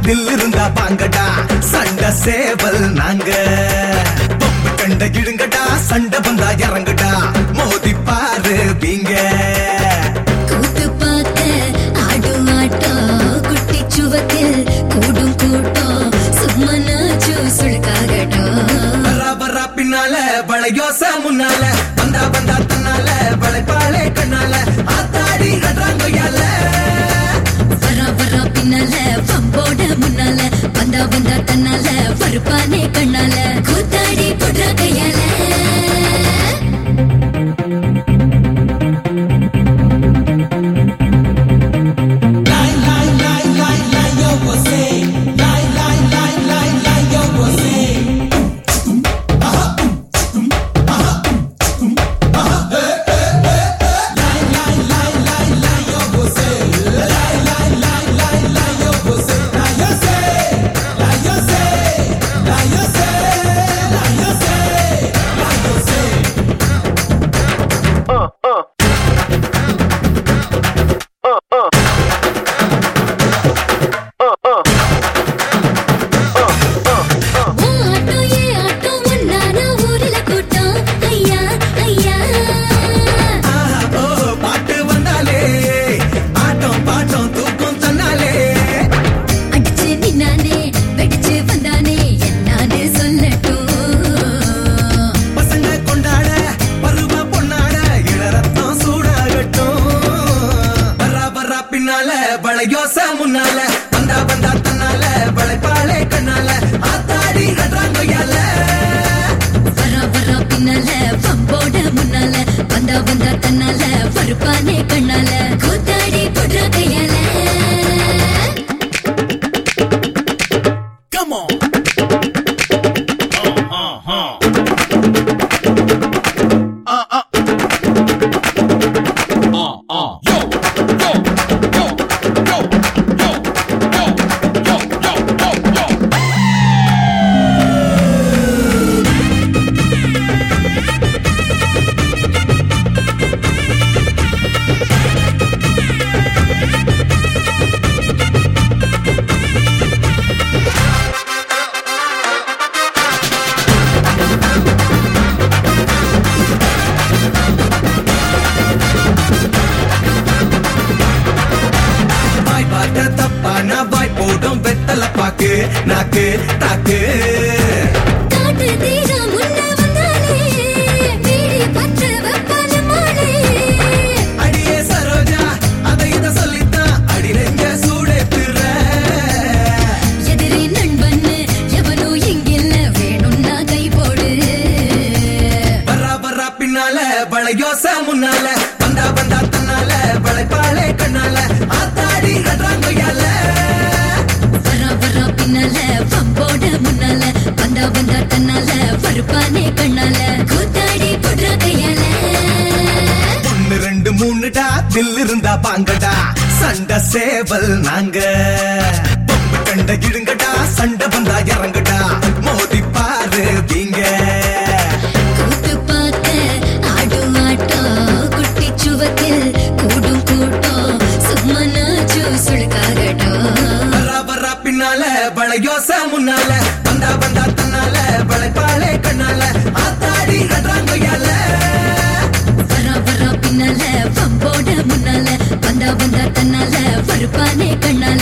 தில் இருந்தா பாங்கடா சண்டை சேவல் நாங்க பொம்பு கண்ட இடுங்கடா சண்டை வந்தா இறங்குடா மோதி பாரு வீங்க கூத்து பார்த்த ஆடும் ஆட்டம் குட்டி சுவத்தில் கூடும் கூட்டம் சும்மனாச்சு சுழுக்காகட்டும் வரா வரா பின்னால வளையோச முன்னால வந்தா வந்தா தன்னால வளைப்பாளே கண்ணால ஆத்தாடி அட்றாங்கொய்யால வரா வரா பின்னால பம்போட முன்னால வந்தா வந்தா தன்னால பருப்பானே கண்ணால கூத்தாடி புடுற கையால வளையோச முன்னால வந்தா வந்தா தன்னால வளைப்பாளே கண்ணால ஆத்தாடி அட்றாங்கொய்யால வரா வரா பின்னால பம்போட முன்னால வந்தா வந்தா தன்னால பருப்பானே கண்ணால கூத்தாடி புடுற கையால Come on. தப்பான வாய் போடும் வெத்தல பாக்கு நாக்கு தாக்கு காட்டு தீரா முன்ன வந்தாலே வீடி பற்ற வெப்பால மாலே அடியே சரோஜா அதை இத சொல்லித்தான் அடி நெஞ்ச சூடேத்துற எதிரி நண்பன் எவனோ எங்கில்ல வேணும்னா கை போடு வரா வரா பின்னால வளையோச முன்னால வந்தா வந்தா தன்னால வளைப்பாளே கண்ணால ஆத்தாடி அட்றாங்கொய்யால வரா வரா பின்னால பம்போட முன்னால வந்தா வந்தா தன்னால பருப்பானே கண்ணால கூத்தாடி புடுற கையால 1 2 3டா தில் இருந்தா பாங்கடா சண்டை சேவல் நாங்க பொம்பு கண்ட இடுங்கடா சண்டை வந்தா இறங்குடா மோதி பாரு வீங்க கூத்து பார்த்த ஆடும் ஆட்டம் குட்டி சுவத்தில் கூடும் கூட்டம் சும்மனாச்சு சுழுக்காகட்டும் வரா வரா பின்னால வளையோச முன்னால வந்தா வந்தா தன்னால வளைப்பாளே கண்ணால ஆத்தாடி அட்றாங்கொய்யால வரா வரா பின்னால பம்போட முன்னால வந்தா வந்தா தன்னால பருப்பானே கண்ணால